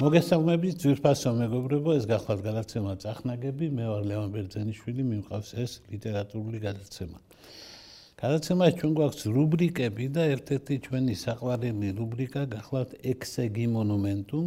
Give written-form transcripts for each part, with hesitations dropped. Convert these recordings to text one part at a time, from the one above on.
მოგესალმებით ძვირფასო მეგობრებო, ეს გახლავთ გადაცემა წახნაგები, მე ვარ ლევან ბერძენიშვილი, მიმყავს ეს ლიტერატურული გადაცემა. გადაცემაში ჩვენ გვაქვს რუბრიკები და ერთ-ერთი ჩვენი საყვარელი რუბრიკა გახლავთ ექსეგი მონუმენტუმ,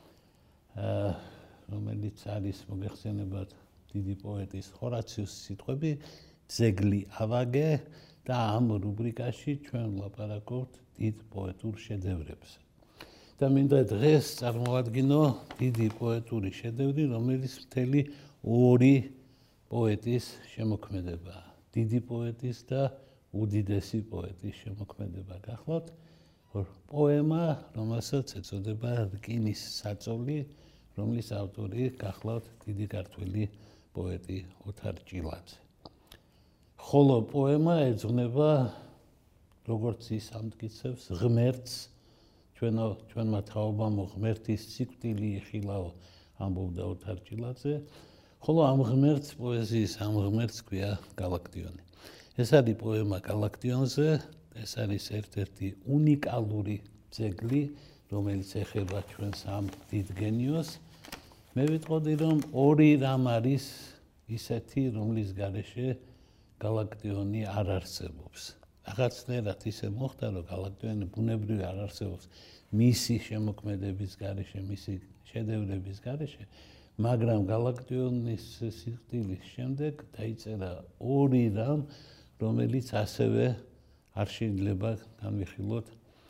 რომელიც არის მოგეხსენებათ დიდი პოეტის ჰორაციუსის სიტყვები, ძეგლი ავაგე და ამ რუბრიკაში ჩვენ ვლაპარაკობთ დიდ პოეტურ შედევრებზე. და მინდა დღეს წარმოვადგინო დიდი პოეტური შედევრი, რომელიც მთელი ორი პოეტის შემოქმედებაა. დიდი პოეტის და უდიდესი პოეტის შემოქმედება გახლავთ პოემა, რომელსაც ეწოდება რკინის საწოლი, რომლის ავტორი გახლავთ დიდი ქართველი პოეტი ოთარ ჭილაძე. ხოლო პოემა ეძღვნება, როგორც ის ამტკიცებს, ღმერთს, ჩვენმა თაობამ ღმერთის სიკვდილი იხილაო, ამბობდა ოთარ ჭილაძე, ხოლო ამ ღმერთს, პოეზიის ამ ღმერთს ქვია გალაქტიონი. ეს არის პოემა გალაქტიონზე, ეს არის ერთ-ერთი უნიკალური ძეგლი, რომელიც ეხება ჩვენს ამ დიდ გენიოს. მე ვიტყოდი, რომ ორი რამ არის ისეთი, რომლის გარეშე გალაქტიონი არ არსებობს. რაღაცნაირად ისე მოხდა, რომ გალაქტიონი ბუნებრივი არ არსებობს მისი შემოქმედების გარეშე, მისი შედევრების გარეშე, მაგრამ გალაქტიონის სიკვდილის შემდეგ დაიწერა ორი რამ, რომელიც ასევე არ შეიძლება განვიხილოთ,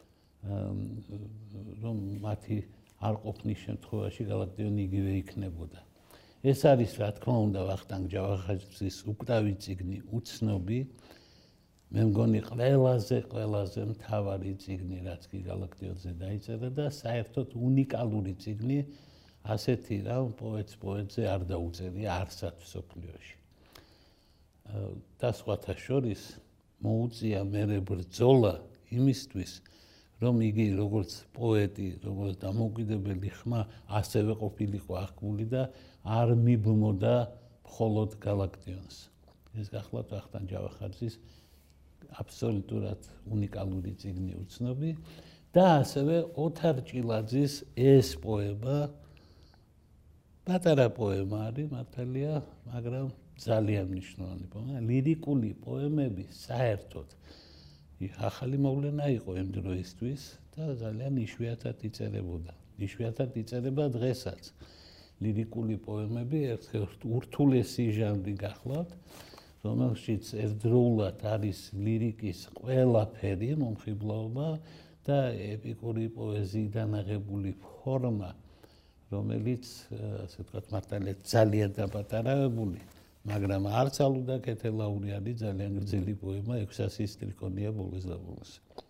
რომ მათი არ ყოფნის შემთხვევაში გალაქტიონი იგივე იქნებოდა. ეს არის, რა თქმა უნდა, ვახტანგ ჯავახაძის უკტავი წიგნი უცნობი, მე მგონი ყველაზე მთავარი წიგნი, რაც კი გალაქტიონზე დაიწერა და საერთოდ უნიკალური წიგნი, ასეთი რამ პოეტზე არ დაუწერია არსად მსოფლიოში. და სხვათა შორის მოუწია მერე ბრძოლა იმისთვის, რომ იგი როგორც პოეტი, როგორც დამოუკიდებელი ხმა, ასევე ყოფილიყო აღქმული და არ მიბმოდა მხოლოდ გალაქტიონს. ეს გახლავთ ვახტანგ ჯავახაძის აბსოლუტურად უნიკალური წიგნი უცნობი და ასევე ოთარ ჭილაძის ეს პოემა, პატარა პოემა არის მართალია, მაგრამ ძალიან მნიშვნელოვანი პოემა. ლირიკული პოემები საერთოდ ახალი მოვლენა იყო იმ დროისთვის და ძალიან იშვიათად იწერებოდა. იშვიათად იწერება დღესაც. ლირიკული პოემები ერთ-ერთი ურთულესი ჟანრი გახლავთ, რომელშიც ერთდროულად არის ლირიკის ყველაფერი, მომხიბლაობა და ეპიკური პოეზიიდან აღებული ფორმა, რომელიც, ასე ვთქვათ, მართალია ძალიან დაპატარავებული, მაგრამ არც ალუდა კეთელაური არის ძალიან გრძელი პოემა, 600 სტრიქონია ბოლოს და ბოლოს.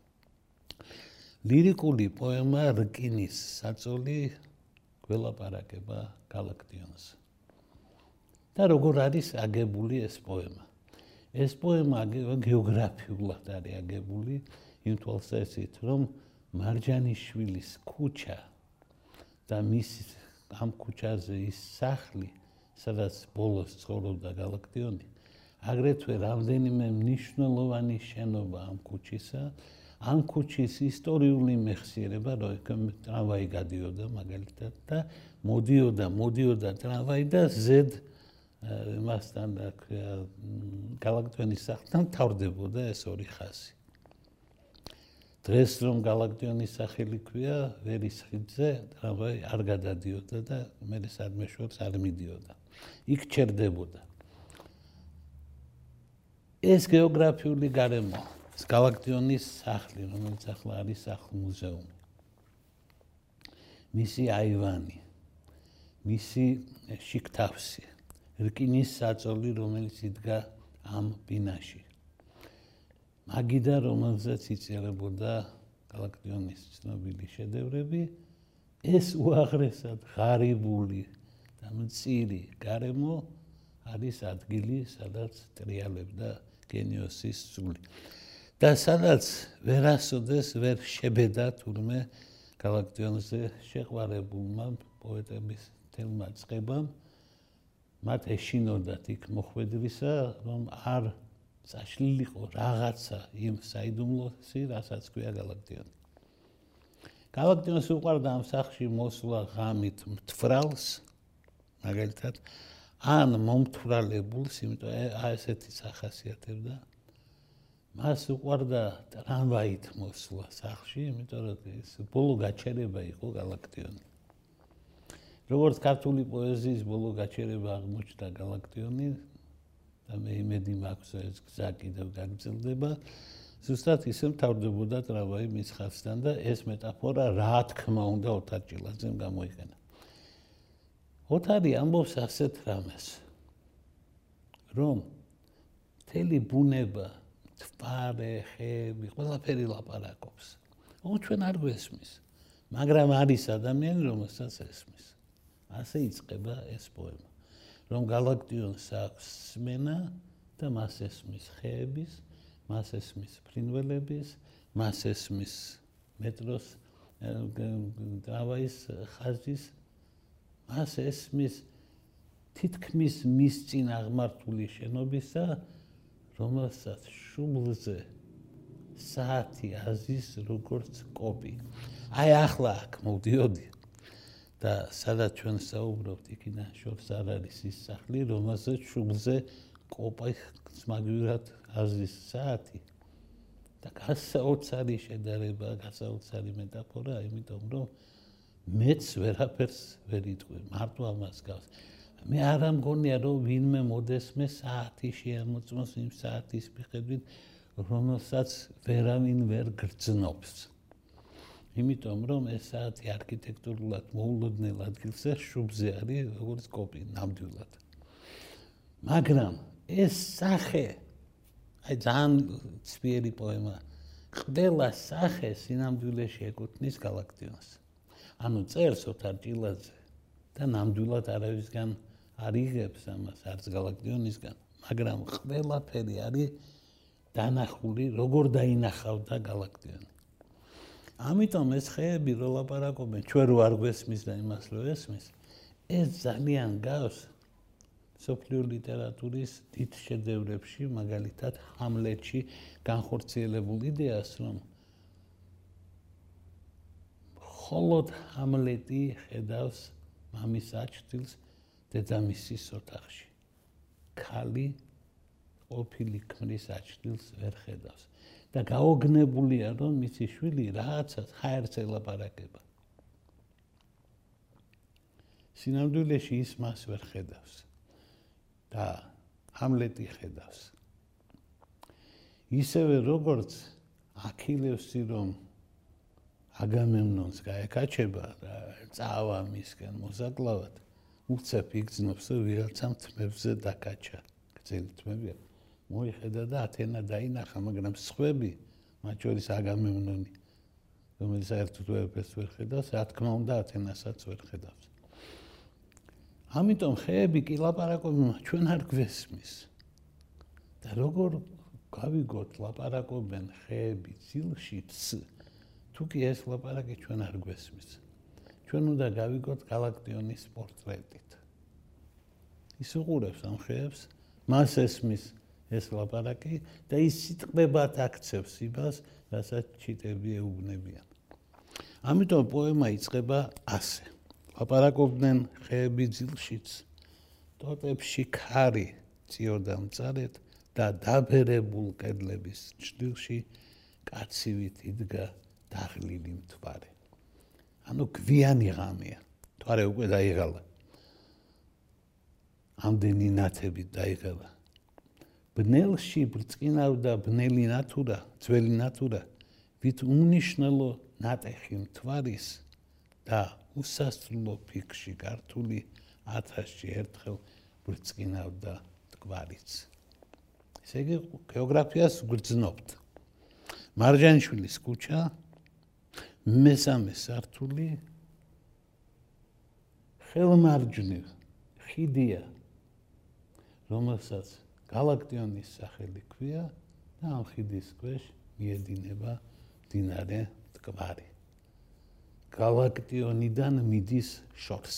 ლირიკული პოემა რკინის საწოლი გველაპარაკება გალაქტიონს. და როგორ არის აგებული ეს პოემა? ეს პოემა გეოგრაფიულად არის აგებული იმ თვალსაზრისით, რომ მარჯანიშვილის ქუჩა და მის ამ ქუჩაზე ის სახლი, სადაც ბოლოს ცხოვრობდა გალაქტიონი, აგრეთვე რამდენიმე მნიშვნელოვანი შენობა ამ ქუჩისა, ამ ქუჩის ისტორიული მეხსიერება, რომ ტრამვაი გადიოდა მაგალითად და მოდიოდა ტრამვაი და ზედ მასთან გალაქტიონის სახლთან თავდებოდა ეს ორი ხაზი. დღეს რომ გალაქტიონის სახელი ქვია, ვერის ხიდზე ტრამვაი არ გადადიოდა და მერე სადმეშვებს არ მიდიოდა. იქ ჩერდებოდა. ეს გეოგრაფიული გარემო, ეს გალაქტიონის სახლი, რომელიც ახლა არის სახლ-მუზეუმი. მისი აივანი, მისი შიგთავსი, რკინის საწოლი, რომელიც იდგა ამ ბინაში. მაგიდა, რომელზეც იწერებოდა გალაქტიონის ცნობილი შედევრები, ეს უაღრესად ღარიბული და მწირი გარემო არის ადგილი, სადაც ტრიალებდა გენიოსის სული. და სადაც ვერასოდეს ვერ შებედა თურმე გალაქტიონზე შეყვარებულმა პოეტების თელმა წყებამ, მათ ეშინოდათ იქ მოხვედრისა, რომ არ წაშლილიყო რაღაცა იმ საიდუმლოსი, რასაც ქვია გალაქტიონი. გალაქტიონს უყვარდა ამ სახლში მოსვლა ღამით მთვრალს, მაგალითად, ან მომთვრალებულს, იმიტომ ესეთი სახასიათებდა. მას უყვარდა ტრამვაით მოსვლა სახლში, იმიტომ რომ ეს ბოლო გაჩერება იყო გალაქტიონი. როგორც ქართული პოეზიის ბოლო გაჩერება აღმოჩნდა გალაქტიონი და მე იმედი მაქვს, რომ ეს გზა კიდევ გაგრძელდება. ზუსტად ისე მთავრდებოდა ტრამვაი მის ხაზთან და ეს მეტაფორა რა თქმა უნდა ოთარ ჭილაძემ გამოიყენა. ოთარი ამბობს ასეთ რამეს, რომ მთელი ბუნება, თვარე, ხეები, ყველაფერი ლაპარაკობს. ჩვენ არ გვესმის, მაგრამ არის ადამიანი, რომელსაც ესმის. ასე იწყება ეს პოემა, რომ გალაქტიონს აქვს სმენა და მას ესმის ხეების, მას ესმის ფრინველების, მას ესმის მეტროს ტრამვაის ხაზის, მას ესმის თითქმის მის წინ აღმართული შენობისა, რომელსაც შუბლზე საათი აზის როგორც კოპი. აი ახლა აქ მოვდიოდი და სადაც ჩვენ საუბრობთ, იქიდან შორს არ არის ის სახლი, რომელსაც შუბლზე კოპი სმაგივრად აზის საათი და გასაოცარი შედარება, გასაოცარი მეტაფორა, იმიტომ რომ მეც ვერაფერს ვერ იტყვი, მარტო ამას გავს. მე არ ამგონია, რომ ვინმე მოდესმე საათი შეამოწმოს იმ საათის მიხედვით, რომელსაც ვერავინ ვერ გრძნობს. იმიტომ რომ ეს საათი არქიტექტურულად მოულოდნელ ადგილზე შუბლზე არის როგორც კოპი ნამდვილად. მაგრამ ეს სახე, აი ძალიან ცვიერი პოემა, ყველა სახე სინამდვილეში ეკუთვნის გალაქტიონს. ანუ წერს ოთარ ჭილაძე და ნამდვილად არავისგან არ იღებს ამას არც გალაქტიონისგან, მაგრამ ყველაფერი არის დანახული, როგორ დაინახავდა გალაქტიონი. ამიტომ ეს ხეები რო ლაპარაკობენ, ჩვენ რო არ გვესმის და იმას რო ესმის, ეს ძალიან გავს სოფლიო ლიტერატურის დიდ შედევრებში, მაგალითად ჰამლეტში განხორციელებულ იდეას, რომ მხოლოდ ჰამლეტი ხედავს მამის აჩრდილს დედამისის ოთახში. ქალი ყოფილი ქმრის აჩრდილს ვერ ხედავს და გაოგნებულია, რომ მისი შვილი რაღაცას ხაერს ელაპარაკება. სინამდვილეში ის მას ვერ ხედავს და ჰამლეტი ხედავს. ისევე როგორც აქილევსი რომ აგამემნონს გაეკაჩება და წავა მისგან მოსაკლავად, უცებ იგრძნობს, რომ ვიღაცამ თმებზე დაკაჩა. გრძელი თმებია. მოიხედა და ათენა დაინახა, მაგრამ სხვები, მათ შორის აგამემნონი, რომელიც საერთოდ ვერაფერს ვერ ხედავს, რა თქმა უნდა ათენასაც ვერ ხედავს. ამიტომ ხეები კი ლაპარაკობენ, ჩვენ არ გვესმის. და როგორ გავიგოთ ლაპარაკობენ ხეები ძილშიც, თუ კი ეს ლაპარაკი ჩვენ არ გვესმის. ჩვენ უნდა გავიგოთ გალაქტიონის პორტრეტით. ის უყურებს ამ ხეებს, მას ესმის ეს ლაპარაკი და ის სიტყვებად აქცევს იმას, რასაც ჩიტები ეუბნებიან. ამიტომ პოემა იწყება ასე. ლაპარაკობდნენ ხეები ძილშიც, ტოტებში ქარი წიოდა მწარედ და დაბერებულ კედლების ჭრილში კაცივით იდგა დაღლილი მთვარე. ანუ გვიანი ღამეა. მთვარე უკვე დაიღალა. ამდენი ნათებით დაიღალა. ბნელში ბრწყინავდა ბნელი ნათურა, ძველი ნათურა, ვით უნიშნელო ნატეხი მთვარის და უსასრულო ფიქში გართული 1000-ში ერთხელ ბრწყინავდა მტკვარიც. ესე იგი გეოგრაფიას გვგრძნობთ. მარჯანიშვილის ქუჩა, მესამე სართული, ხელმარჯვნივ ხიდია, რომელსაც გალაქტიონის სახელი ქვია და ამ ხიდის ქვეშ მიედინება მდინარე მტკვარი. გალაქტიონიდან მიდის შორს.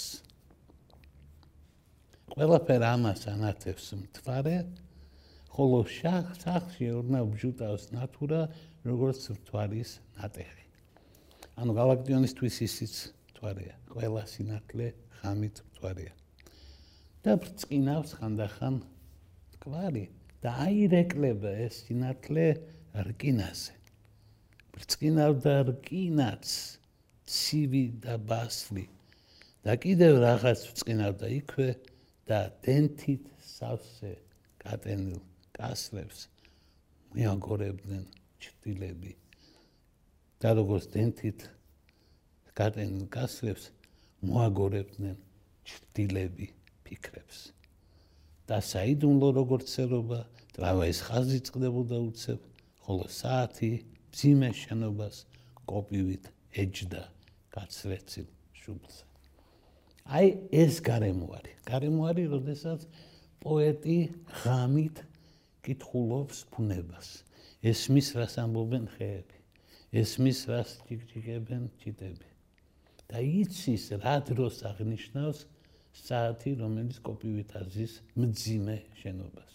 ყველაფერ ამას ანათებს მთვარე, ხოლო სახლში ოდნავ ბჟუტავს ნათურა, როგორც მთვარის ნატეხი. ანუ გალაქტიონისთვის ისიც მთვარეა, ყველა სინათლე ღამით მთვარეა. და ბრწყინავს ხანდახან მტკვარი და აირეკლება ეს სინათლე რკინაზე. ბრწყინავდა რკინაც, ცივი და ბასლი და კიდევ რაღაც ბრწყინავდა იქვე და დენთით სავსე გატენილ კასრებს მიაგორებდნენ ჩრდილები. და როგორც დენთით გატენილ კასრებს მოაგორებდნენ ჩრდილები ფიქრებს. და საიდუმლო როგორც ცერობა, ტრამვაის ხაზი წყდებოდა უცებ, ხოლო საათი მძიმე შენობას კოპივით ეჯდა გაცრეცილ შუბლზე. აი ეს გარემოარი, როდესაც პოეტი ღამით კითხულობს ბუნებას. ესმის რას ამბობენ ხეები, ესმის რას ჭიკჭიკებენ ჩიტები. და იცის რა დროს აღნიშნავს საათი, რომელიც კოპივით აზის მძიმე შენობას.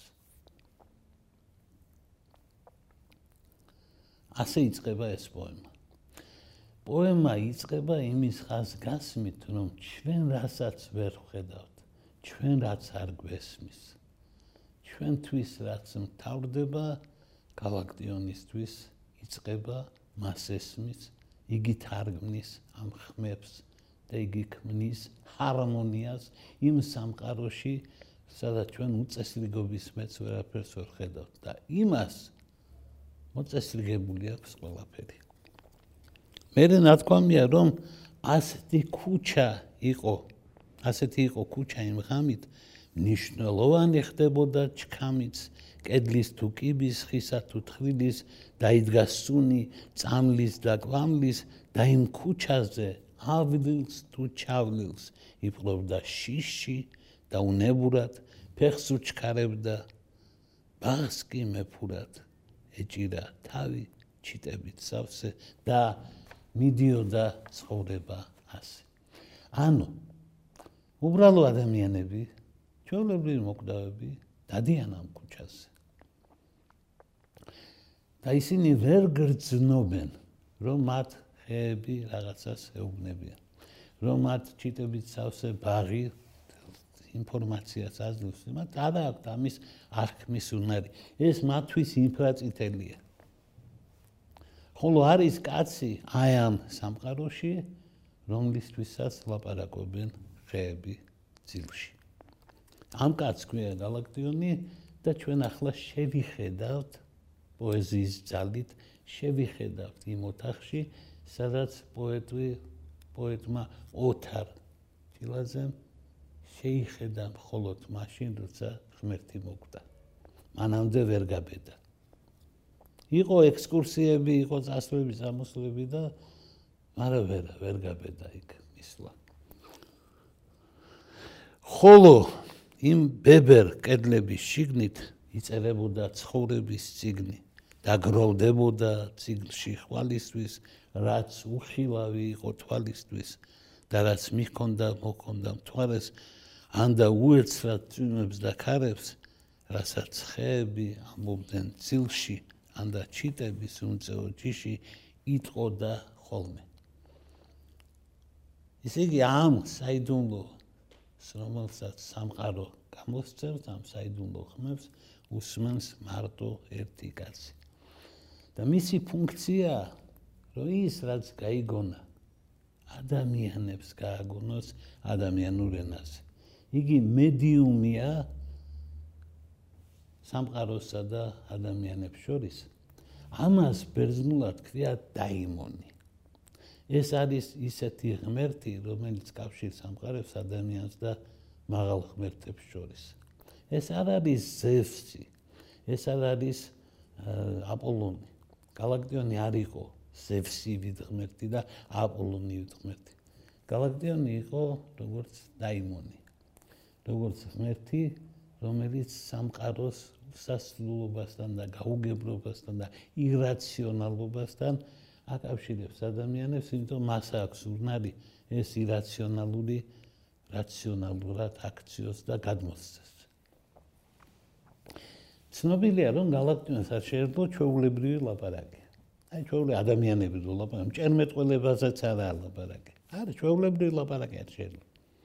ასე იწყება ეს პოემა. პოემა იწყება იმის ხაზგასმით, რომ ჩვენ რასაც ვერ ვხედავთ, ჩვენ რაც არ გვესმის, ჩვენთვის რაც მთავრდება, გალაქტიონისთვის იწყება, მას ესმის, იგი თარგმნის ამ ხმებს და იგი ქმნის ჰარმონიას იმ სამყაროში, სადაც ჩვენ უწესრიგობის მეც ვერაფერს ვერ ხედავთ და იმას მოწესრიგებული აქვს ყველაფერი. მერე ნათქვამია, რომ ასეთი იყო ქუჩა იმ ღამით, მნიშვნელოვანი ხდებოდა ჩქამიც, კედლის თუ კიბის, ხისა თუ თხრილის, დაიდგა სუნი, წამლის და კვამლის და იმ ქუჩაზე ავილს თუ ჩავლილს იპყრობდა შიში და უნებურად ფეხს უჩქარებდა, ბაღს კი მეფურად ეჭირა თავი ჩიტებით სავსე და მიდიოდა ცხოვრება ასე. ანუ უბრალო ადამიანები, ჩვეულებრივი მოკვდავები დადიან ამ ქუჩაზე. და ისინი ვერ გრძნობენ, რომ მათ ხეები რაღაცას ეუბნებიან, რომ მათ ჩიტებით სავსე ბაღი ინფორმაციას აძლევს, მათ არ აქვთ ამის აღქმის უნარი. ეს მათთვის ინფრაწითელია. ხოლო არის კაცი აი ამ სამყაროში, რომლისთვისაც ლაპარაკობენ ხეები ძილში. ამ კაცს ქვია გალაქტიონი და ჩვენ ახლა შევიხედავთ პოეზიის ძალით, შევიხედავთ იმ ოთახში, სადაც პოეტმა ოთარ ჭილაძემ შეიხედა მხოლოდ მაშინ, როცა ღმერთი მოკვდა. მანამდე ვერ გაბედა. იყო ექსკურსიები, იყო წასვლები, წამოსვლები და მაგრამ ვერ გაბედა იქ მისვლა. ხოლო იმ ბებერ კედლების შიგნით იწერებოდა ცხოვრების წიგნი და გროვდებოდა წიგნში ხვალისთვის, რაც უხილავი იყო თვალისთვის და რაც მოქონდა მთვარეს, ანდა უერცრად წვიმებს და ქარებს, რასაც ხეები ამბობდნენ წილში, ანდა ჩიტების უმწეო ჯიში იტყოდა ხოლმე. ისე იგი ამ საიდუმლოს, რომელსაც სამყარო გამოსცემს, ამ საიდუმლო ხმებს უსმენს მარტო ერთი კაცი. და მისი ფუნქცია, რომ ის რაც გაიგონა, ადამიანებს გააგონოს ადამიანურ ენაზე. იგი მედიუმია სამყაროსა და ადამიანებს შორის. ამას ბერძნულად ქვია დაიმონი. ეს არის ისეთი ღმერთი, რომელიც კავშირს ამყარებს ადამიანს და მაღალ ღმერთებს შორის. ეს არ არის ზევსი, ეს არ არის აპოლონი. გალაქტიონი არ იყო ზევსივით ღმერთი და აპოლონივით ღმერთი. გალაქტიონი იყო როგორც დაიმონი, როგორც ღმერთი, რომელიც სამყაროს უსასრულობასთან და გაუგებრობასთან და ირაციონალობასთან აკავშირებს ადამიანებს, იმიტომ მას აქვს უნარი ეს ირაციონალური რაციონალურად აქციოს და გადმოსცეს. ცნობილია, რომ გალაქტიონს არ შეერდო ჩვეულებრივი ლაპარაკი. აი ჩვეულებრივ ადამიანების ვლაპარაკი, ჭერმეტყველებაზეც არ ალაპარაკე. არა, ჩვეულებრივ ლაპარაკი არ შეიძლება.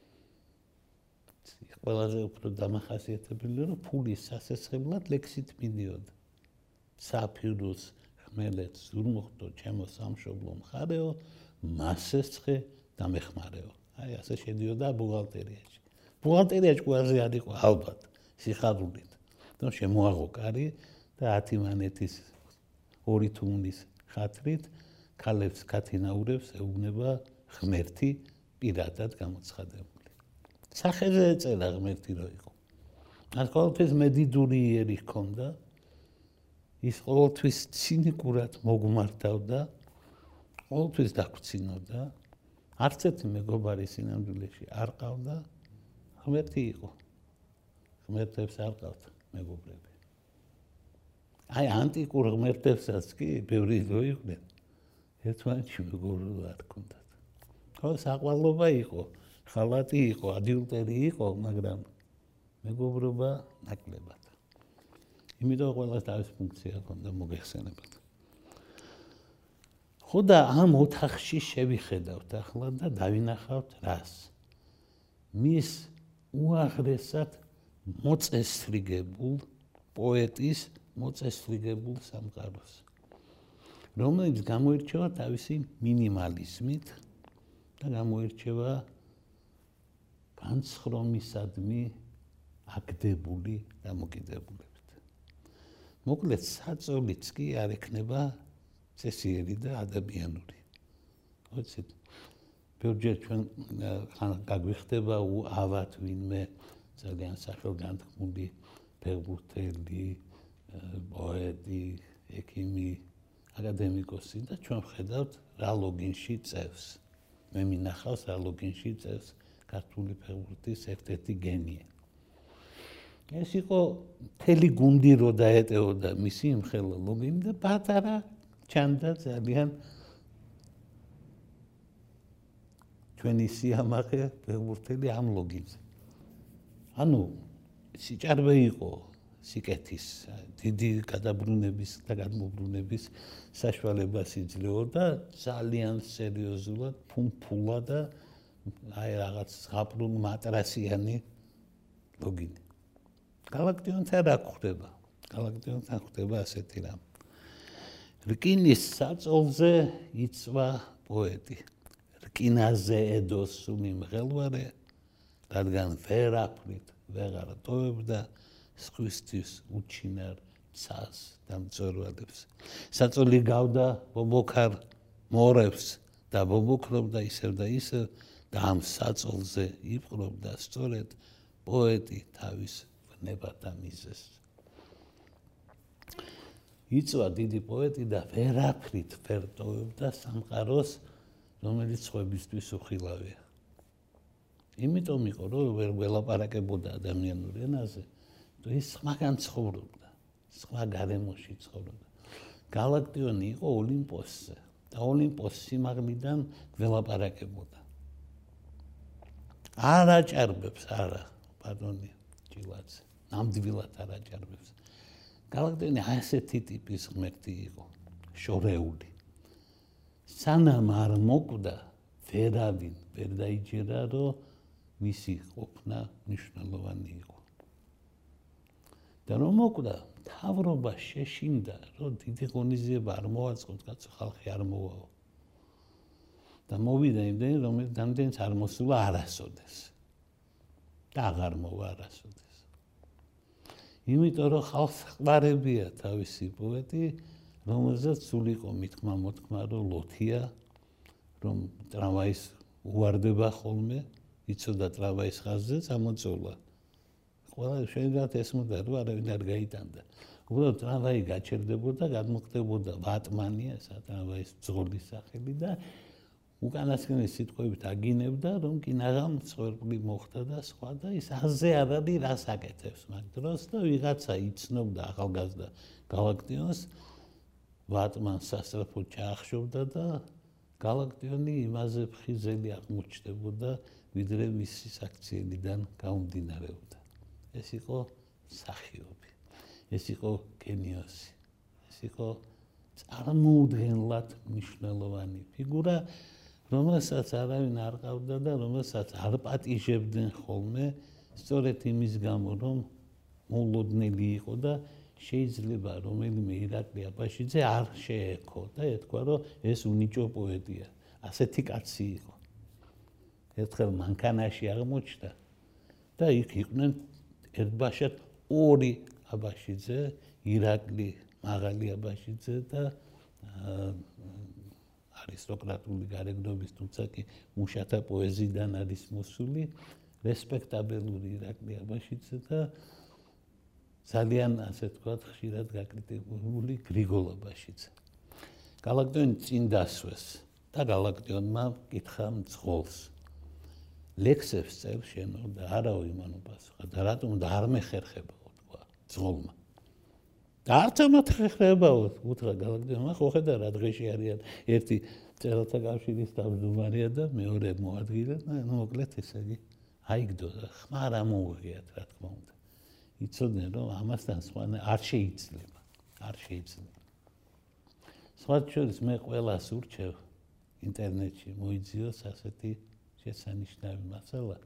ყველაზე უფრო დამახასიათებელი რომ ფულის სასესხებლად ლექსით მიდიოდა. საფიროს ხმელეთს ზურმუხტო ჩემო სამშობლო მხარეო, მასესცხე დამეხმარეო. აი ასე შედიოდა ბუღალტერიაში. ბუღალტერიაში ყველაზე არ იყო ალბათ სიხარულით. და შემოაღო კარი და 10 მანეთის 2 თუნის ხათრით ქალებს ქათინაურებს ეუბნება ღმერთი პირადად გამოცხადებული. სახეზე ეწერა ღმერთი რო იყო. ამ ყოველთვის მედიდური იერი ჰქონდა. ის ყოველთვის ცინიკურად მოგმართავდა, ყოველთვის დაგვრცინოდა. არც ერთი მეგობარი სინამდვილეში არ ყავდა. ღმერთი იყო. ღმერთებს არ ყავდა მეგობრები. აი ანტიკურ ღმერთებსაც კი ბევრი რო იყვნენ. ერთმანეთში მეგობრობა არ ჰქონდათ. ხო, საყვარლობა იყო, ხალატი იყო, ადიუტერი იყო, მაგრამ მეგობრობა ნაკლებად. იმიტომ ყველას თავის ფუნქცია ჰქონდა მოგეხსენებათ. ხო და ამ ოთახში შევიხედავთ ახლა და დავინახავთ რას. მის უაღრესად მოწესრიგებულ პოეტის მოწესრიგებულ სამყაროს, რომელიც გამოირჩევა თავისი მინიმალიზმით და გამოირჩევა განცხრომისადმი აგდებული დამოკიდებულებით. მოკლედ საწოლიც კი არ ექნება წესიერი და ადამიანური. ვიცით, ბევრჯერ ჩვენ გაგვიხდება ავად ვინმე ძალიან სახელგანთქმული ფეხბურთელი, პოეტი, ექიმი, აკადემიკოსი და ჩვენ ვხედავთ რა ლოგინში წევს. მე მინახავს რა ლოგინში წევს ქართული ფეხბურთის ერთ-ერთი გენია. ეს იყო მთელი გუნდი რო დაეტეოდა მისი იმხელა ლოგინი და პატარა ჩანდა ძალიან ჩვენი სიამაყე ფეხბურთელი ამ ლოგინზე. ანუ სიჭარბე იყო სიკეთის დიდი გადაბრუნების და გადმობრუნების საშუალებას იძლეოდა ძალიან სერიოზულად ფუმფულა და აი რაღაც ზღაპრულ მატრასიანი ლოგინი. გალაქტიონთან რა ხდება? გალაქტიონთან ხდება ასეთი რამ. რკინის საწოლზე იწვა პოეტი. რკინაზე ედოს სული მღელვარე, რადგან ვერაფრით ვეღარ ტოვებდა სხვისთვის უჩინარ ცას და მწვერვალებს. საწოლი გავდა ბობოქარ მორევს და ბობოქრობდა ისევ და ისევ და ამ საწოლზე იპყრობდა სწორედ პოეტი თავის ვნებათა მიზეზს. იწვა დიდი პოეტი და ვერაფრით ვერ ტოვებდა სამყაროს, რომელიც სხვებისთვის უხილავია. იმიტომ იყო, რომ ვერ ველაპარაკებოდა ადამიანურ ენაზე, თუ ის სხვაგან ცხოვრობდა, სხვა გარემოში ცხოვრობდა. გალაქტიონი იყო ოლიმპოსზე და ოლიმპოს სიმაღლიდან ველაპარაკებოდა. არ აჭარბებს, არა, პარდონი, ჭილაძე, ნამდვილად არ აჭარბებს. გალაქტიონი ასეთი ტიპის ღმერთი იყო, შორეული. სანამ არ მოკვდა, ვერავინ ვერ დაიჯერა, რომ მისი ყოფნა მნიშვნელოვანი იყო. და რომ მოკვდა, მთავრობა შეშინდა, რომ დიდი ღონისძიება არ მოვაწყოთ, კაცო, ხალხი არ მოვაო. და მოვიდა იმდენი, რომელთაც არ მოსულა არასოდეს. და აღარ მოვა არასოდეს. იმიტომ რომ ხალხს ხმარებია თავისი პოეტი, რომელზეც სულ იყო მითქმა-მოთქმა, რომ ლოთია, რომ ტრამვაის უვარდება ხოლმე, იცოდა ტრამვაის ხაზზე წამოწოლა. ყველა შეიძლება ესმოდა, რომ არავინ არ გაიტანდა. უბრალოდ ტრამვაი გაჩერდებოდა, გადმოხდებოდა ვატმანი, ესა ტრამვაის ძღოლის სახელი და უკანასკნელი სიტყვებით აგინებდა, რომ კინაღამ მსხვერპლი მოხდა და სხვა და ის აზე არ არის რას აკეთებს მაგ დროს და ვიღაცა იცნობდა ახალგაზრდა გალაქტიონს, ვატმანს სასწრაფოდ ჩაახშობდა და გალაქტიონი იმაზე ფხიზელი აღმოჩნდებოდა, ვიდრე მისი საქციელიდან გამომდინარეობდა. ეს იყო მსახიობი, ეს იყო გენიოსი, ეს იყო წარმოუდგენლად მნიშვნელოვანი ფიგურა, რომელსაც არავინ არ ყავდა და რომელსაც არ პატიჟებდნენ ხოლმე, სწორედ იმის გამო, რომ მოულოდნელი იყო და შეიძლება რომელიმე ირაკლი აბაშიძე არ შეექო და ეთქვა, რომ ეს უნიჭო პოეტია. ასეთი კაცი იყო. ერთხელ მანქანაში აღმოჩნდა და იქ იყვნენ ერთბაშად ორი აბაშიძე, ირაკლი მაღალი აბაშიძე და არისტოკრატული გარეგნობის, თუმცა კი მუშათა პოეზიიდან არის მოსული რესპექტაბელური ირაკლი აბაშიძე და ძალიან ასე თქვათ ხშირად გაკრიტიკებული გრიგოლ აბაშიძე. გალაკტიონი წინ დასვეს და გალაკტიონმა კითხა მძღოლს. ლექსებს წერ შენო და არაო იმანო პასუხა და რატომ და არ მეხერხებაო თქვა მძღოლმა. და არც ამათ ხერხებაო უთხრა გალაკტიონმა, ხო ხედა რა დღეში არიან ერთი წერალთა კავშირის თავმჯდომარეა და მეორე მოადგილე და მოკლედ ესე იგი აიგდო და ხმა არ ამოუღიათ რა თქმა უნდა. იცოდნენ რომ ამასთან სხვა არ შეიძლება. სხვა შორის მე ყველას ურჩევ ინტერნეტში მოიძიოს ასეთი შესანიშნავი მასალა,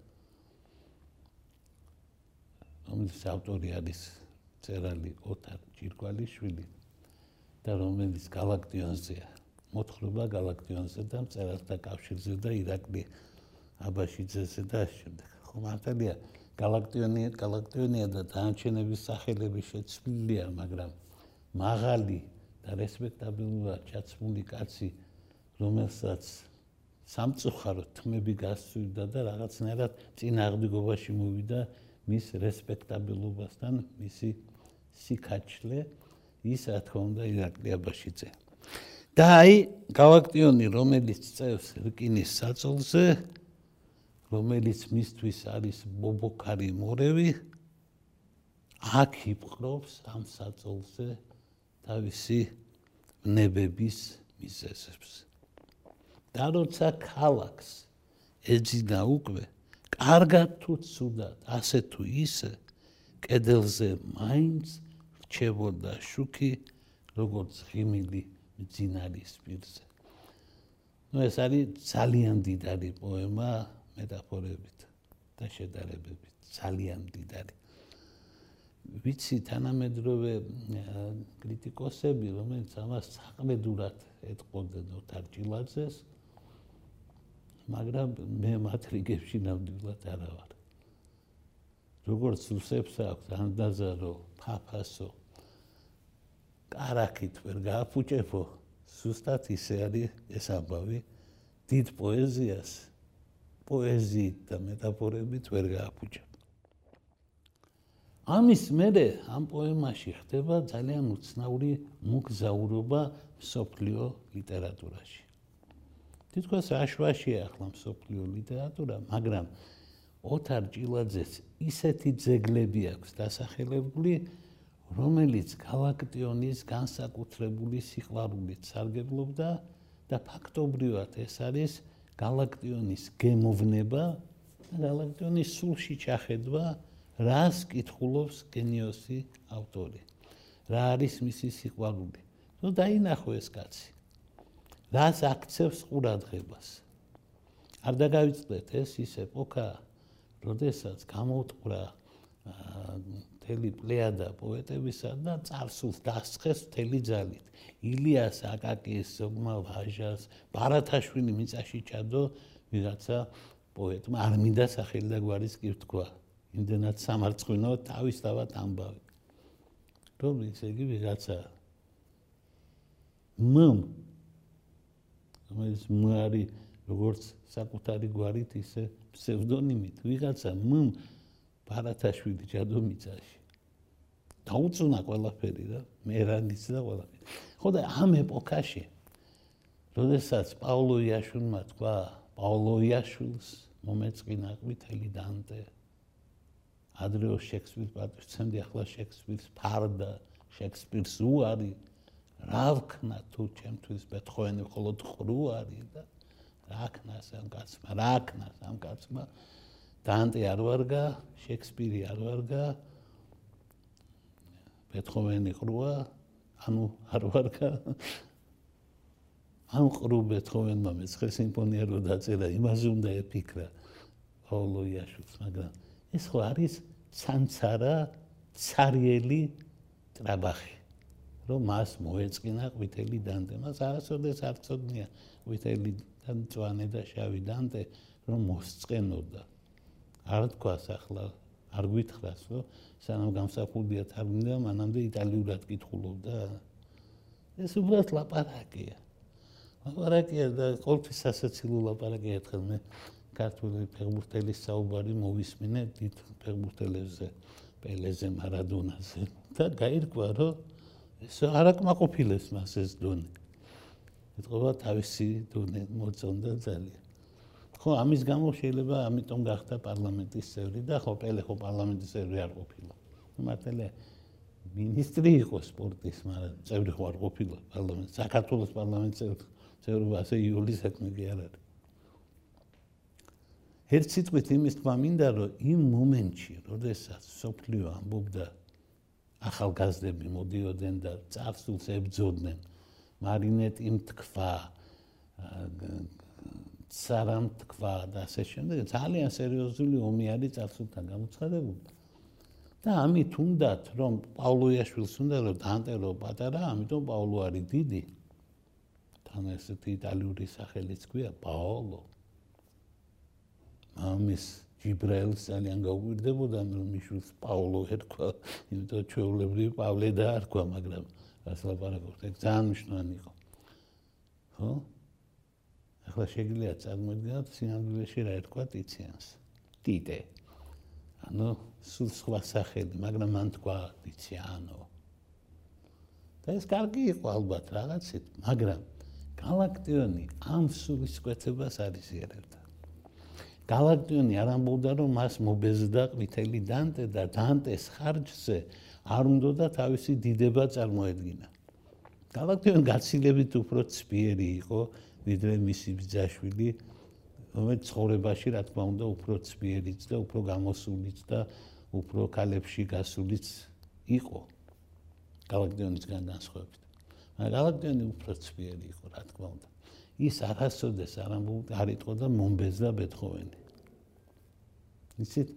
რომელიც ავტორი არის მწერალი ოთარ ჭირკვალიშვილი და რომელიც გალაკტიონზეა. მოთხრობა გალაკტიონზე და მწერალთა კავშირზე და ირაკლი აბაშიძეზე და შემდეგ. ხო მართალია გალაკტიონია და დანარჩენების სახელები შეცვლილია, მაგრამ მაღალი და რესპექტაბელურად ჩაცმული კაცი, რომელსაც სამწუხაროდ თმები გასცვიდა და რაღაცნაირად წინააღმდეგობაში მოვიდა მის რესპექტაბელობასთან მისი სიკაჩლე, ის რა თქმა უნდა ირაკლი აბაშიძე. და აი გალაკტიონი, რომელიც წევს რკინის საწოლზე, რომელიც მისთვის არის ბობოქარი მორევი, აქ იპყრობს ამ საწოლზე თავისი ვნებების მიზეზებს. და როცა ქალაქს ეძინა უკვე, კარგად თუ ცუდად, ასე თუ ისე, კედელზე მაინც რჩებოდა შუქი, როგორც ღიმილი მძინარის პირზე. ეს არის ძალიან დიდარი პოემა მეტაფორებით და შედარებებით, ძალიან დიდარი. ვიცი თანამედროვე კრიტიკოსები, რომელიც ამას საყმედურად ეტყოდნენ ოთარ ჭილაძეს, მაგრამ მე მათ რიგებში ნამდვილად არა ვარ. როგორც რუსებს აქვს ანდაზარო, ფაფასო, კარაქით ვერ გააფუჭებო, ზუსტად ისე არის ეს ამბავი, დიდ პოეზიას პოეზიით და მეტაფორებით ვერ გააფუჭებ. ამის მერე ამ პოემაში ხდება ძალიან უცნაური მოგზაურობა მსოფლიო ლიტერატურაში. თითქოს აშვაშია ახლა მსოფლიო ლიტერატურა, მაგრამ ოთარ ჭილაძეს ისეთი ძეგლები აქვს დასახელებული, რომელიც გალაკტიონის განსაკუთრებული სიყვარულით სარგებლობდა და ფაქტობრივად ეს არის გალაკტიონის გემოვნება და გალაკტიონის სულში ჩახედვა, რას კითხულობს გენიოსი ავტორი, რა არის მისი სიყვარული. ნუ დაინახო ეს კაცი, რას აქცევს ყურადღებას. არ დაგავიწყდეთ ეს ის ეპოქა, როდესაც გამოუტყვრა მთელი პლეიადა პოეტებისა და წარსულს დასხეს მთელი ძალით. ილიას აკაკის, ზოგმა ვაჟას, ბარათაშვილი მიწაში ჩადო ვიღაცა პოეტმა, არ მინდა სახელი და გვარის კი ვთქვა. იმდენად სამარცხვინო თავისთავად ამბავი. რომ ესე იგი ვიღაცა რომელიც არის როგორც საკუთარი გვარით, ისე ფსევდონიმით, ვიღაცა ბარათაშვილი ჩადო მიწაში. დაუწუნა ყველაფერი და მერანის და ყველაფერი. ხო და ამ ეპოქაში, როდესაც პაოლო იაშვილმა თქვა, პაოლო იაშვილს მომეწყინა ყვითელი დანტე, ადრეო შექსპირს პატივცემდი, ახლა შექსპირს ფარდა, შექსპირს უარი, რა ვქნა თუ ჩემთვის ბეთჰოვენი მხოლოდ ყრუ არის და რა ქნას ამ კაცმა, დანტე არ ვარგა, შექსპირი არ ვარგა, ბეთჰოვენი ყრუა, ანუ არ ვარგა ამ ყრუ ბეთჰოვენმა მეცხრე სიმფონია რო დაწერა იმაზე უნდა ეფიქრა პაოლო იაშვილს მაგრამ ეს ხო არის ცანცარა ცარიელი ტრაბახი რომ მას მოეწყინა ყვითელი დანტე მას არასოდეს არ წოდნია ყვითელი და მწვანე და შავი დანტე რომ მოსწყენოდა არ თქვას ახლა არ გვითხრას რომ სანამ გამსახურდია თარგმნიდა მანამდე იტალიურად კითხულობდა ეს უბრალოდ ლაპარაკია და ყოველთვის სასაცილო ლაპარაკია ერთხელ მე ქართული ფეხბურთელის საუბარი მოვისმინე დიდ ფეხბურთელებზე პელეზე მარადონაზე და გაირკვა რომ ეს არ აკმაყოფილებს მას ეს დონე ეთქობა თავისი დონე მოწონდა ძალიან ხო ამის გამო შეიძლება ამიტომ გახდა პარლამენტის წევრი და ხო პელე ხო პარლამენტის წევრი არ ყოფილა მართალია მინისტრი იყო სპორტის მაგრამ წევრი ხო არ ყოფილა პარლამენტის საქართველოს პარლამენტის წევრობა ასე იულის საქმე კი არ არის ერთ სიტყვით იმის თქმა მინდა რომ იმ მომენტში როდესაც სოფლიო ამბობდა ახალგაზრდები მოდიოდნენ და წარსულს ებრძოდნენ მარინეტი მთქვა ცარამ თქვა და ასე შემდეგ ძალიან სერიოზული ომი არის წარსულთან გამოცხადებული და ამით უნდათ რომ პაოლო იაშვილს უნდა რომ დაანტერო პატარა ამიტომ პაოლო არის დიდი თან ესეთი იტალიური სახელიც ქვია პაოლო ამის ჯიბრაელს ძალიან გაუკვირდებოდა რომ მიშვილს პაოლო ერქვა იმიტომ ჩვეულებრივი პავლე და არქვა მაგრამ რას ლაპარაკობთ ეგ ძალიან მნიშვნელოვანი იყო ხო ახლა შეგიძლია წარმოიდგინოთ სინამდვილეში რა ერქვა ტიციანს ტიტე ანუ სულ სხვა სახელი მაგრამ მან თქვა ტიციანო და ეს კარგი იყო ალბათ რაღაცით მაგრამ გალაქტიონი ამ სულისკვეთებას არ იზიარებდა გალაქტიონი არ ამბობდა რომ მას მობეზდა ყვითელი დანტე და დანტეს ხარჯზე არ უნდა თავისი დიდება წარმოედგინა გალაქტიონი გაცილებით უფრო ცბიერი იყო ვიდრე მისი ბიძაშვილი რომელიც ცხოვრებაში რა თქმა უნდა უფრო ცბიერიც და უფრო გამოსულიც და უფრო კალებში გასულიც იყო გალაქტიონისგან განსხვავებით მაგრამ გალაქტიონი უფრო ცბიერი იყო რა თქმა უნდა ის არასოდეს არ იყო და მომბეზდა ბეთჰოვენი იცით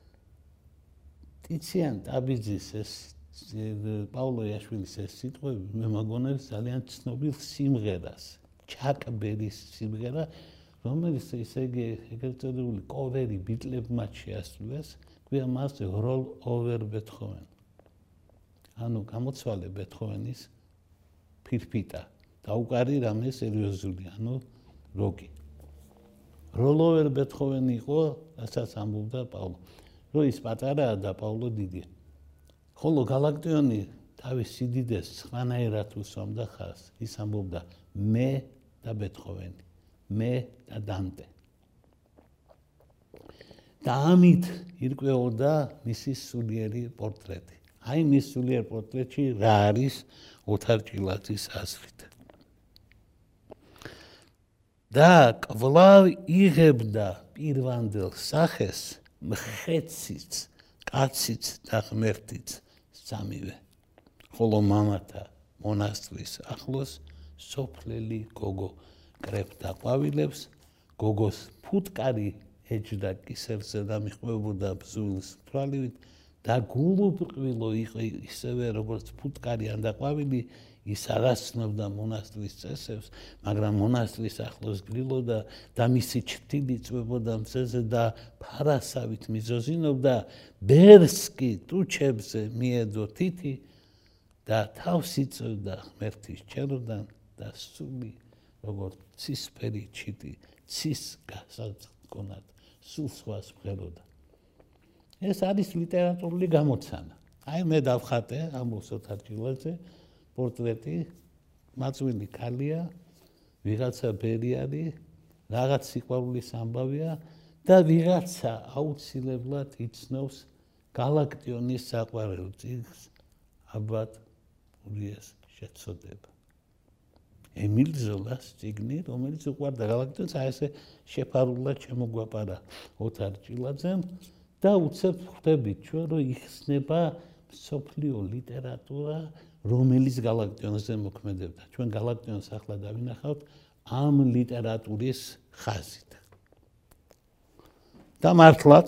ტიციან ტაბიძის ეს პაოლო იაშვილის ეს სიტყვები მე მგონებს ძალიან ცნობილ სიმღერას ჩაკ ბერის სიმღერა რომელიც ისე ეგრეთ წოდებული კოვერი ბიტლებმა შეასრულეს ქვია მას როლ ოვერ ბეთჰოვენ ანუ გამოცვალე ბეთჰოვენის ფირფიტა დაუკარი რამე სერიოზული ანუ როკი როლ ოვერ ბეთჰოვენი იყო რასაც ამბობდა პაოლო რომ ის პატარაა და პაოლო დიდია ხოლო გალაქტიონი თავის სიდიდეს სხვანაირად უსვამდა ხაზს ის ამბობდა მე და ბეთჰოვენი მე და დანტე და ამით ირკვეოდა მისი სულიერი პორტრეტი აი მის სულიერ პორტრეტში რა არის ოთარ ჭილაძის აზრით და კვლავ იღებდა პირვანდელ სახეს მხეციც კაციც და ღმერთიც სამივე ხოლო მამათა მონასტრის ახლოს სოფლელი გოგო კრებდა ყვავილებს გოგოს ფუტკარი ეჯდა კისერზე და მიყვებოდა ბზულის თვალივით და გულუბრყვილო იყო ისევე როგორც ფუტკარი და ყვავილი ის არაცნობდა მონასტრის წესებს მაგრამ მონასტრის ახლოს გრილოდა და მისი ჩრდილი წვებოდა მზეზე და ფარასავით მიზოზინობდა ბერსკი ტუჩებზე მიედო თითი და თავს იწევდა ღმერთის ჩეროდან და სული როგორც ცისფერი ჩიტი ცის გასაწყონად სულ სხვას მღეროდა ეს არის ლიტერატურული გამოცანა აი მე დავხატე ამბობს ოთარ ჭილაძე პორტრეტი მაწვილი ქალია ვიღაცა ბერი არის რაღაც სიყვარულის ამბავია და ვიღაცა აუცილებლად იცნობს გალაქტიონის საყვარელ წიგნს აბათ ურიეს შეცოდება ემილ ზოლას წიგნი რომელიც უყვარდა გალაქტიონს აი ესე შეფარულად შემოგვაპარა ოთარ ჭილაძემ და უცებ ხვდებით ჩვენ რომ იხსნება სოფლიო ლიტერატურა რომელიც გალაქტიონზე მოქმედებდა. ჩვენ გალაქტიონს ახლა დავინახავთ ამ ლიტერატურის ხაზით. და მართლაც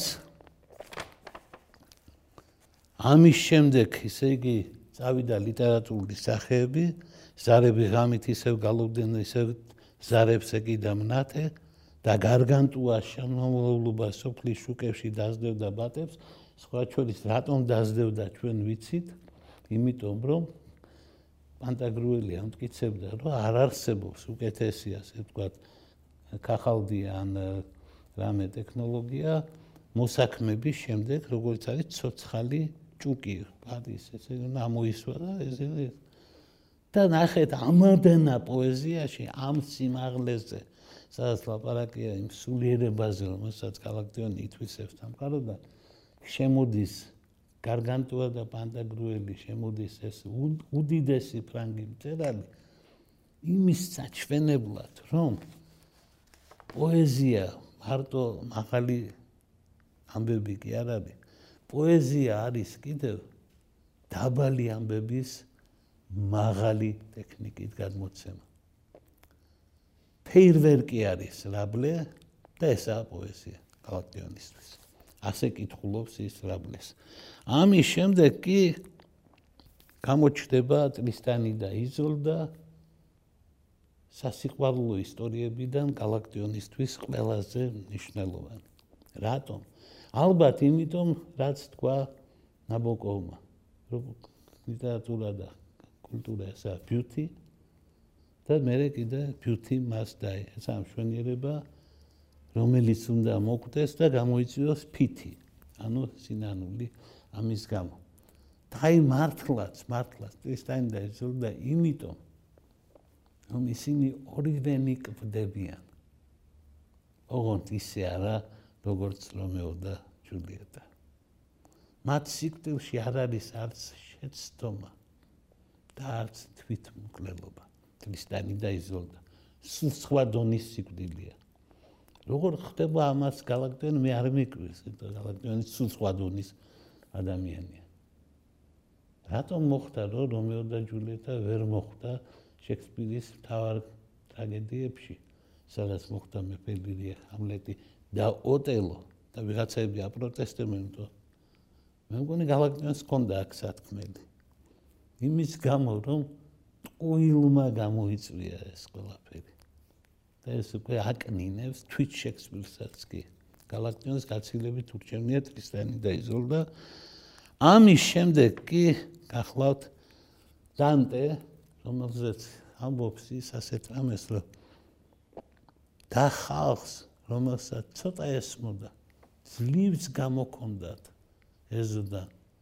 ამის შემდეგ, ისე იგი წავიდა ლიტერატურული სახეები, ზარები ღამით ისევ გალობდნენ, ისევ ზარებს ეკიდა მნათე და გარგანტუა შემოვლობა სოფლის შუკებში დაძდევდა ბატებს, სხვა შორის რატომ დაძდევდა ჩვენ ვიცით, იმიტომ რომ პანტაგრუელი ამტკიცებდა, რომ არ არსებობს უკეთესი, ასე ვთქვათ, ქაღალდი ან რამე ტექნოლოგია მოსაქმების შემდეგ, როგორც არის ცოცხალი ჭუკი, ბადის ესე ამოისვა და ესე და ნახეთ ამადენა პოეზიაში ამ სიმაღლეზე, სადაც ლაპარაკია იმ სულიერებაზე, რომელსაც გალაქტიონი ითვისებს სამყარო და შემოდის გარგანტუა და პანტაგრუელი, შემოდის ეს უდიდესი ფრანგი მწერალი იმის საჩვენებლად, რომ პოეზია მარტო მაღალი ამბები კი არ არის. პოეზია არის კიდევ დაბალი ამბების მაღალი ტექნიკით გადმოცემა. ფეირვერკი არის რაბლე და ესაა პოეზია გალაქტიონისთვის. ასე კითხულობს ის რაბლეს. ამის შემდეგ კი გამოჩნდება ტრისტანი და იზოლდა სასიყვარულო ისტორიებიდან გალაქტიონისთვის ყველაზე მნიშვნელოვანი. რატომ? ალბათ იმიტომ, რაც თქვა ნაბოკოვმა, რომ ლიტერატურა და კულტურა ესაა beauty და მე კიდე beauty must die. ეს ამშვენიერება, რომელიც უნდა მოკვდეს და გამოიწვიოს ფითი, ანუ სინანული ამის გამო. და აი მართლაც ტრისტანი და იზოლდა იმიტომ, რომ ისინი ორივენი კვდებიან. ოღონდ ისე არა, როგორც რომეო და ჯულიეტა. მათ სიკვდილში არ არის არც შეცდომა და არც თვითმკვლელობა. ტრისტანი და იზოლდა სულ სხვა დონის სიკვდილია. როგორ ხდება ამას გალაქტიონი, მე არ მიკვირს, გალაქტიონი სულ სხვა დონის ადამიანია. რატომ მოხდა, რომ რომეო და ჯულიეტა ვერ მოხდა შექსპირის მთავარ ტრაგედიებში, სადაც მოხდა მეფე ლირია, ჰამლეტი და ოტელო და ვიღაცები აპროტესტებენ, რომ მე მგონი გალაქტიონს ჰქონდა აქ სათქმელი. იმის გამო, რომ ტყუილმა გამოიწვია ეს ყველაფერი. და ეს უკვე აკნინებს თვით შექსპირსაც კი. გალაქტიონს გაცილებით ურჩევნია ტრისტანი და იზოლდა. ამის შემდეგ კი გახლავთ დანტე, რომელზეც ამბობს ის ასეთ რამეს, რომ და ხალხს, რომელსაც ცოტა ესმოდა, ძლივს გამოქონდათ ეზოდა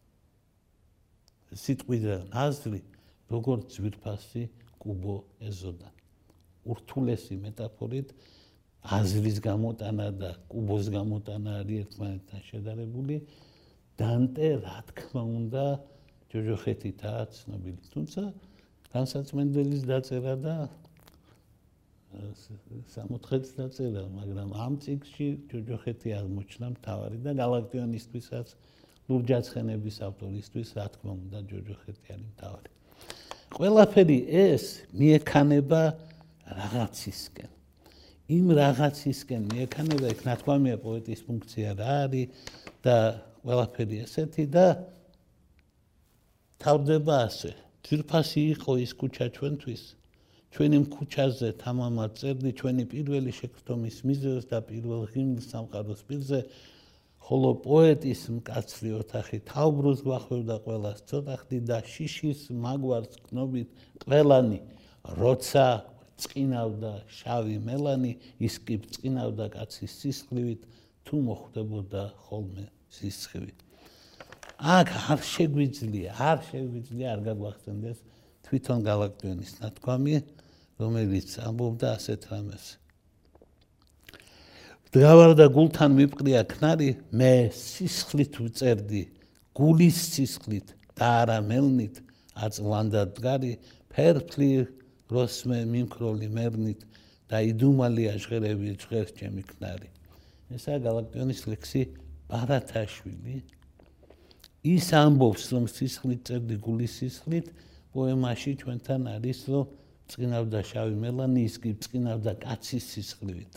სიტყვიდან აზრი, როგორც ძვირფასი კუბო ეზოდა. ურთულესი მეტაფორით აზრის გამოტანა და კუბოს გამოტანა არის ერთმანეთთან შედარებული. დანტე, რა თქმა უნდა, ჯოჯოხეთითაა ცნობილი. თუმცა განსაცმენდელის დაწერა და სამოთხეც დაწერა, მაგრამ ამ წიგნში ჯოჯოხეთი აღმოჩნდა მთავარი და გალაქტიონისთვისაც ლურჯაცხენების ავტორისთვის, რა თქმა უნდა, ჯოჯოხეთი არის მთავარი. ყველაფერი ეს მიექანება რაღაცისკენ. იმ რაღაცისკენ მიექანება, იქ ნათქვამია პოეტის ფუნქცია რა არის და ყველაფერი ესეთი და თავდება ასე. ძვირფასი იყო ის ქუჩა ჩვენთვის. ჩვენი ქუჩაზე თამამად წერდი ჩვენი პირველი შექმნის მიზეზს და პირველ ღიმილს სამყაროს პირზე, ხოლო პოეტის მკაცრი ოთახი თავბრუს გვახვევდა ყველას ცოტახდი და შიშის მაგვარს კნობით ყველანი, როცა წკინავდა შავი მელანი, ის კი წკინავდა კაცის სისხლივით, თუ მოხვდებოდა ხოლმე სისხლი. აქ არ შეგვიძლია, არ გაგვახსენდეს თვითონ გალაქტიონის ნათქვამი, რომელიც ამბობდა ასეთ რამეს. დგავარ და გულთან მიპყრია ქნარი, მე სისხლით ვწერდი, გულის სისხლით და არა მელნით, აწლანდა დგარი, ფერფლი როსმე მიმქროლი მერნით და იდუმალია ჟღერები ჟღერს ჩემი ქნარი. ესაა გალაქტიონის ლექსი ბარათაშვილი. ის ამბობს, რომ სისხლით წერდი გულის სისხლით, პოემაში ჩვენთან არის, რომ წინავდა შავი მელანი, ის კი წინავდა კაცის სისხლივით.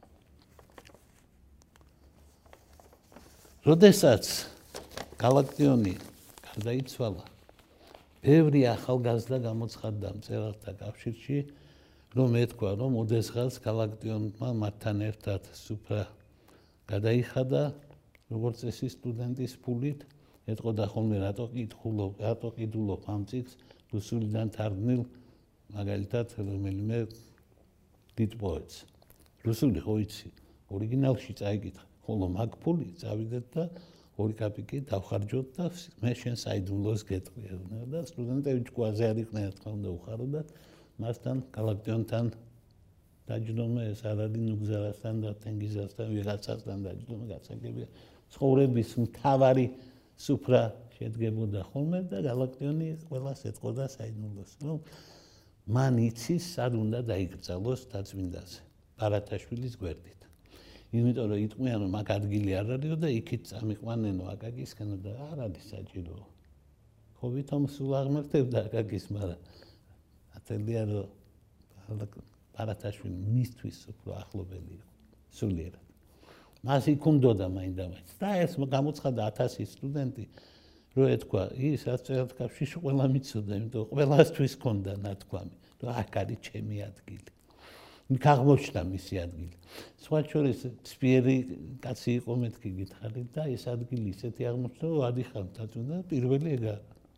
როდესაც გალაქტიონი გარდაიცვალა, ბევრი ახალგაზრდა გამოცხადდა მწერალთა კავშირში, რომ ეთქვა, რომ ოდესღაც გალაქტიონმა მათთან ერთად სუფრა გადაიხადა, როგორც წესი სტუდენტის ფულით, ეთყოდა ხოლმე რატო ყიდულობ ამ წიგნს რუსულიდან თარგმნილ მაგალითად რომელიმე დიდ პოეტს. რუსული ხო იცი, ორიგინალში წაიკითხა, ხოლო მაგ ფული წავიდეთ და 2 კაპიკი დავხარჯოთ და მე შენ საიდუმლოს გეტყვი და სტუდენტები ჭკუაზე არ იყვნენ, რა თქმა უნდა უხაროდათ მასთან გალაქტიონთან დაჯდომა ეს არ არის ნუგზარასთან და თენგიზასთან ვიღაცასთან დაჯდომა გასაგებია ცხოვრების მთავარი სუფრა შედგებოდა ხოლმე და გალაქტიონი ყველას ეთყოდა საიდუმლოს, რომ მან იცის სად უნდა დაიკრძალოს დაწმინდაზე ბარათაშვილის გვერდით. იმიტომ რომ იტყვიან რომ აქ ადგილი არ არისო და იქით წამიყვანენო აკაკისკენ და არ არის საჭირო. ხო ვითომ სულ აღმერთებდა აკაკის, მაგრამ ათელია რომ ბარათაშვილი მისთვის უფრო ახლობელი იყო სულიერად. მას იქ უნდოდა მაინდა-მაინც და ეს გამოცხადა 1000 სტუდენტი, რომ ეთქვა ის წერალთა კავშირში ყველა მიცოდა, იმიტომ რომ ყველასთვის ჰქონდა ნათქვამი, რომ აქ არის ჩემი ადგილი. იქ აღმოჩნდა მისი ადგილი. სხვა შორის ცფიერი კაცი იყო მეთქი გითხარით და ეს ადგილი ისეთი აღმოჩნდა, რომ ადიხარ დაწუნდა პირველი ეგა.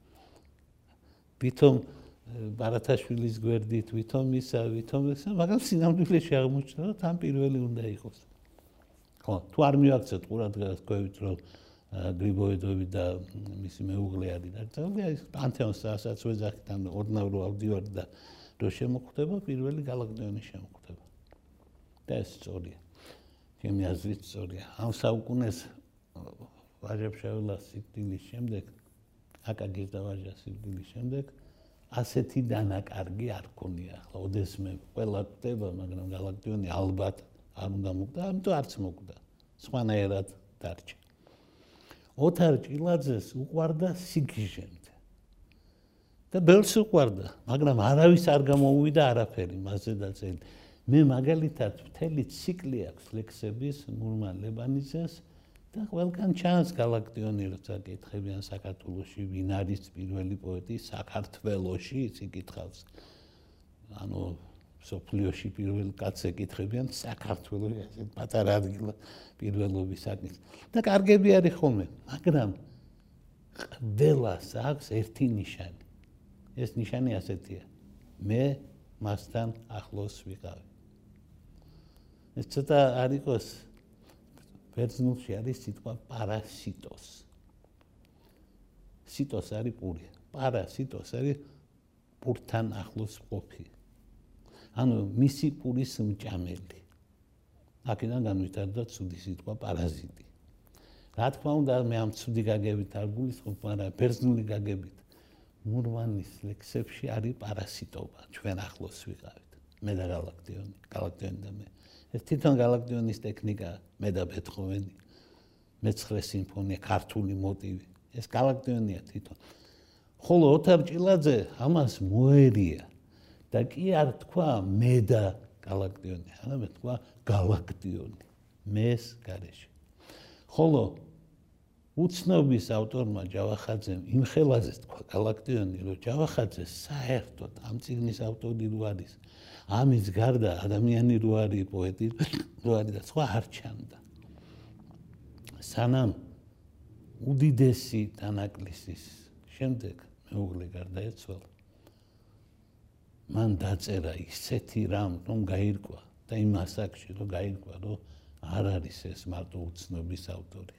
ვითომ ბარათაშვილის გვერდით, ვითომ ისა, მაგრამ სინამდვილეში აღმოჩნდა, რომ თან პირველი უნდა იყოს. ხო, თუ არ მივაქცევთ ყურადღებას გვევით, რომ გრიბოედოვი და მისი მეუღლე არის დაკრძალული, ის პანთეონს რასაც ვეძახით, ოდნავ რო ავდივარ და რო შემოხვდება, პირველი გალაქტიონი შემოხვდება. და ეს სწორია. ჩემი აზრით სწორია. ამ საუკუნეს ვაჟა-ფშაველას სიკვდილის შემდეგ, აკაკის და ვაჟას სიკვდილის შემდეგ ასეთი დანაკარგი არ ქონია. ახლა ოდესმე ყველა ხდება, მაგრამ გალაქტიონი ალბათ არ უნდა მოკვდა, ამიტომ არც მოკვდა. სხვანაირად დარჩა. ოთარ ჭილაძეს უყვარდა სიგიჟემდე. და ბევრს უყვარდა, მაგრამ არავის არ გამოუვიდა არაფერი მასზე დაწერილი. მე მაგალითად მთელი ციკლი აქვს ლექსების ნურმან ლებანიძეს და ყველგან ჩანს გალაქტიონი, როცა კითხებიან საქართველოში ვინ არის პირველი პოეტი საქართველოში, ის იკითხავს. ანუ სოფლიოში პირველ კაცს ეკითხებიან საქართველოში, ასე პატარა ადგილი პირველობის საკითხი. და კარგები არის ხოლმე, მაგრამ ყველას აქვს ერთი ნიშანი. ეს ნიშანი ასეთია. მე მასთან ახლოს ვიყავი. ეს ცოტა არ იყოს ბერძნულში არის სიტყვა პარასიტოს. სიტოს არის პური. პარასიტოს არის პურთან ახლოს ყოფი. ანუ მისი პურის მჭამელი. აქედან განვითარდა ცუდი სიტყვა პარაზიტი. რა თქმა უნდა, მე ამ ცუდი გაგებით არ გულისხმობ, მაგრამ ბერძნული გაგებით მურმანის ლექსებში არის პარასიტობა. ჩვენ ახლოს ვიყავით. მე და გალაქტიონი და მე. ეს თვითონ გალაქტიონის ტექნიკა, მე და ბეთჰოვენი, მე-9 სიმფონია, ქართული მოტივი. ეს გალაქტიონია თვითონ. ხოლო ოთარ ჭილაძე ამას მოერია და კი არ თქვა მე და გალაქტიონი, არამედ თქვა გალაქტიონი, მეს გარეშე. ხოლო უცნობის ავტორმა ჯავახაძემ იმ ხელაზე თქვა გალაქტიონი, რომ ჯავახაძე საერთოდ ამ წიგნის ავტორი რო არის, ამის გარდა ადამიანი რო არის, პოეტი რო არის და სხვა არ ჩანდა. სანამ უდიდესი დანაკლისის შემდეგ მეუღლე გარდაეცვალა, მან დაწერა ისეთი რამ, რომ გაირკვა და იმ ასაკში რომ გაირკვა, რომ არ არის ეს მარტო უცნობის ავტორი.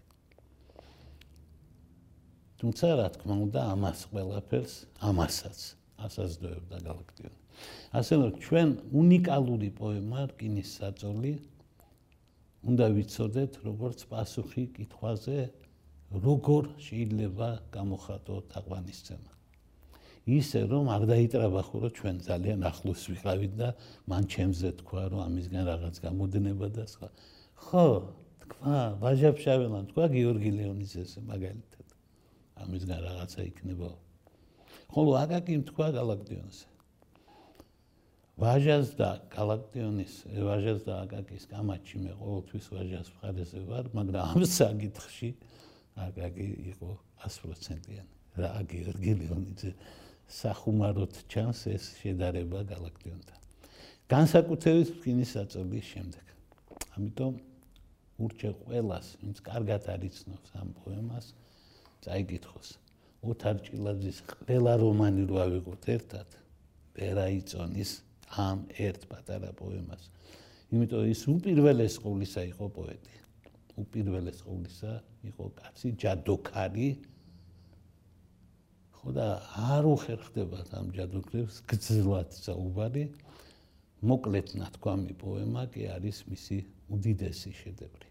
თუმცა რა თქმა უნდა, ამას ყველაფერს, ამასაც ასაზრდოებდა გალაქტიონი. ასე რომ ჩვენ უნიკალური პოემა რკინის საწოლი უნდა ვიცოდეთ, როგორც პასუხი კითხვაზე, როგორ შეიძლება გამოხატო თაყვანისცემა. ისე რომ არ დაიტრაბახო, რომ ჩვენ ძალიან ახლოს ვიყავით და მან ჩემზე თქვა, რომ ამისგან რაღაც გამოდნება და სხვა. ხო, თქვა, ვაჟა-ფშაველამ თქვა გიორგი ლეონიძეს მაგალითად. ამისგან რაღაცა იქნება. ხოლო აკაკიმ თქვა გალაკტიონზე. ვაჟას და გალაკტიონის, ვაჟას და აკაკის კამათში მე ყოველთვის ვაჟას მხარეზე ვარ, მაგრამ ამ საკითხში აკაკი იყო 100%-იანი. რა გიორგი ლეონიძე სახუმაროდ ჩანს ეს შედარება გალაკტიონთან. განსაკუთრებით რკინის საწოლის შემდეგ. ამიტომ ურჩე ყველას, ვინც კარგად არიცნობს ამ პოემას, წაიკითხოს. ოთარ ჭილაძის ყველა რომანი რო ავიღოთ ერთად, ვერაიწონის ამ ერთ პატარა პოემას. იმიტომ ის უპირველეს ყოვლისა იყო პოეტი. უპირველეს ყოვლისა იყო კაცი, ჯადოქარი. ხო და არ უხერხდებათ ამ ჯადოქრებს გძლად საუბარი. მოკლედ ნათქვამი პოემა კი არის მისი უდიდესი შედევრი.